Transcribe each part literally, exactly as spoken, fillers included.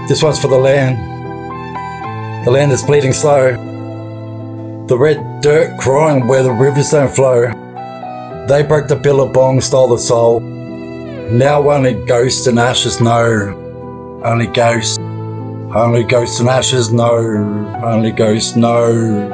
This one's for the land. The land is bleeding slow. The red dirt crying where the rivers don't flow. They broke the billabong, stole the soul. Now only ghosts and ashes know. Only ghosts. Only ghosts and ashes know. Only ghosts know.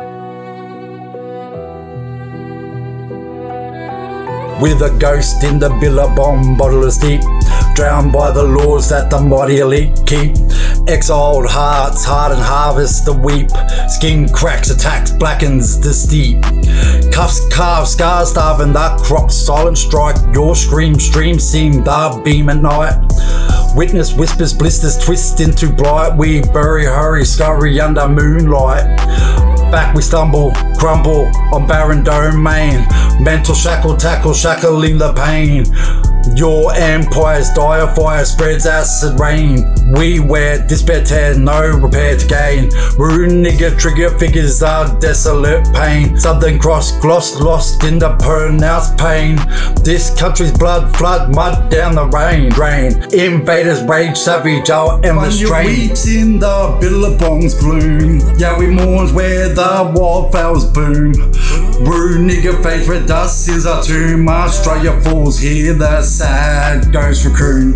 With a ghost in the billabong, bottomless deep, drowned by the laws that the mighty elite keep. Exiled hearts, hard and harvest the weep. Skin cracks, attacks, blackens the steep. Cuffs, carve, scars, starving the crop. Silent strike, your scream, stream seem the beam at night. Witness whispers, blisters twist into blight. We bury, hurry, scurry under moonlight. Back we stumble, crumble on barren domain. Mental shackle, tackle, shackling the pain. Your empire's dire fire spreads acid rain. We wear despair tear, no repair to gain. Rune nigger trigger figures are desolate pain. Southern cross gloss lost in the pronounced pain. This country's blood flood mud down the rain drain. Invaders rage savage our endless train. Weeps in the billabong's gloom. Yeah, we mourns where the wildflowers boom. Rune nigger face where dust is our tomb. Australia falls here, the sad ghost raccoon.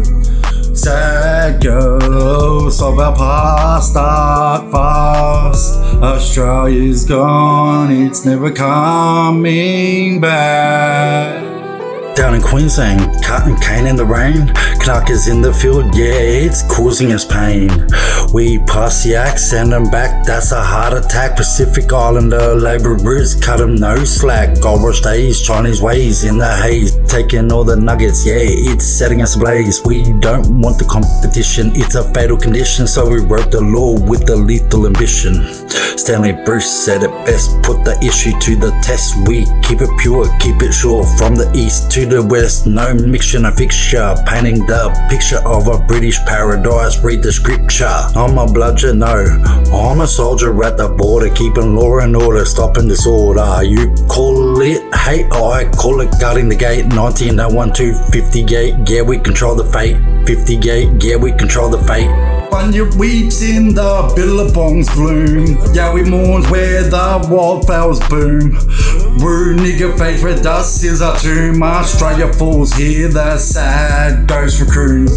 Sad ghosts of our past start fast. Australia's gone, it's never coming back. Down in Queensland, cutting cane in the rain. Knackers in the field, yeah, it's causing us pain. We pass the axe, send them back, that's a heart attack. Pacific Islander labourers, cut them no slack. Gold rush days, Chinese ways in the haze. Taking all the nuggets, yeah, it's setting us ablaze. We don't want the competition, it's a fatal condition. So we wrote the law with the lethal ambition. Stanley Bruce said it best, put the issue to the test. We keep it pure, keep it sure, from the east to the west. No mixture, no fixture, painting the picture of a British paradise. Read the scripture. I'm a bludgeon, no, I'm a soldier at the border, keeping law and order, stopping disorder. You call it hate, I call it guarding the gate. Nineteen oh one to fifty-eight, yeah, we control the fate. fifty-eight, yeah, we control the fate. Bunyip weeps in the billabong's gloom. Yeah, we mourns where the wildflowers boom. Rune nigger face where dust is our tomb. Australia falls here, the sad ghost raccoon.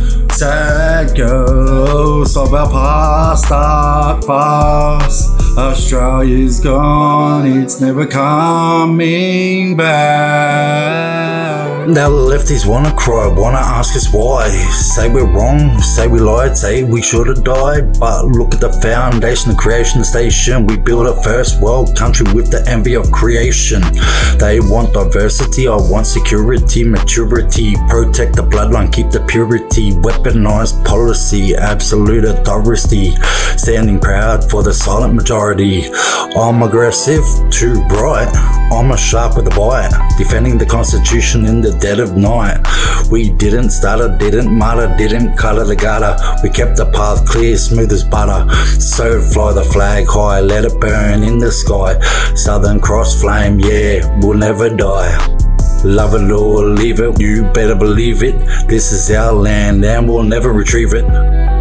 Sad ghosts of our past start fast. Australia's gone, it's never coming back. Now the lefties wanna cry, wanna ask us why. Say we're wrong, say we lied, say we should have died. But look at the foundation, the creation station. We built a first world country with the envy of creation. They want diversity, I want security, maturity. Protect the bloodline, keep the purity. Weaponized policy, absolute authority. Standing proud for the silent majority. I'm aggressive, too bright. I'm a shark with a bite. Defending the constitution in the dead of night. We didn't stutter, didn't mutter, didn't cutter the gutter. We kept the path clear, smooth as butter. So fly the flag high, let it burn in the sky. Southern Cross flame, yeah, we'll never die. Love it or leave it, you better believe it. This is our land and we'll never retrieve it.